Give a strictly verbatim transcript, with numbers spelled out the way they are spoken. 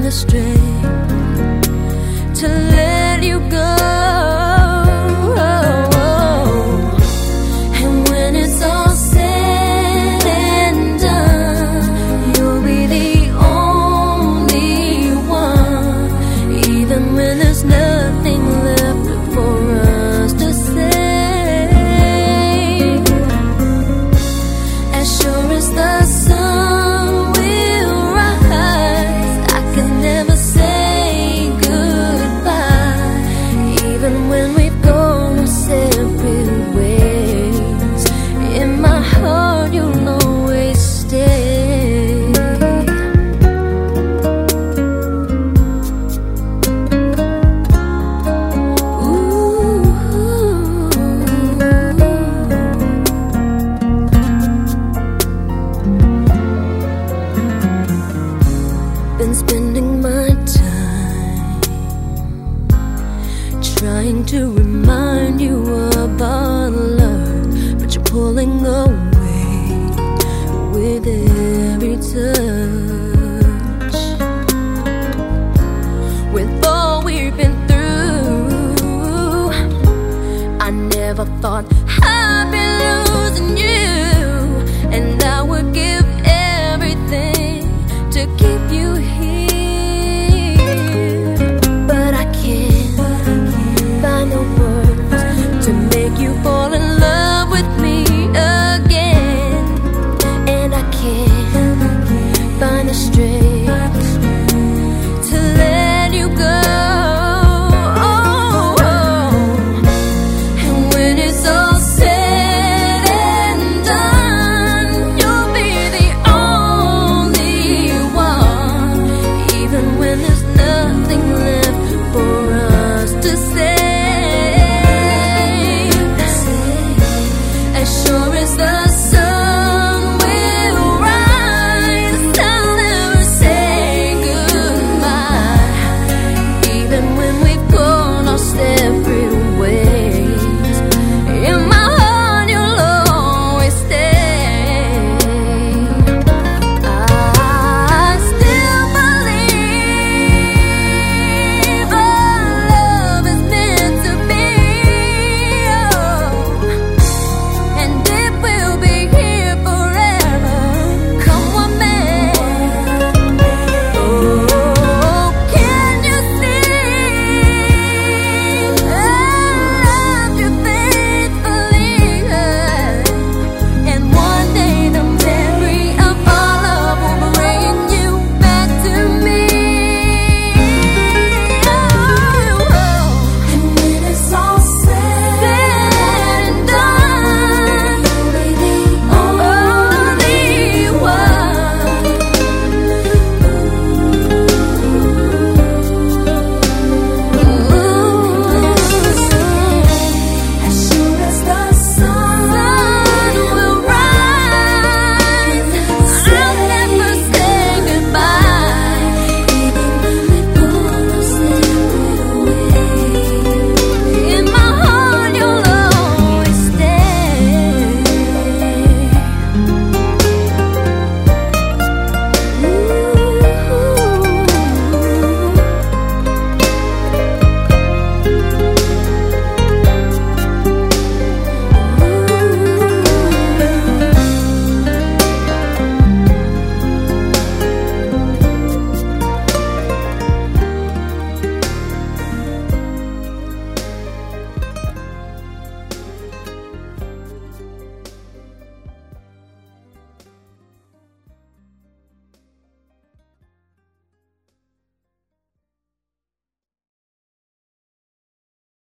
the strength to let you go. And when it's all said and done, you'll be the only one, even when there's nothing left for us to say. As sure as the sun will rise, I can never say goodbye, even when we've gone our separate ways. In my heart you'll always stay. Ooh. Been spending my time trying to remind you of our love, but you're pulling away with every touch. With all we've been through, I never thought I'd be losing you, and I would give everything to keep you here. But I can't find the words to make you fall in love with me again. And I can't find the strength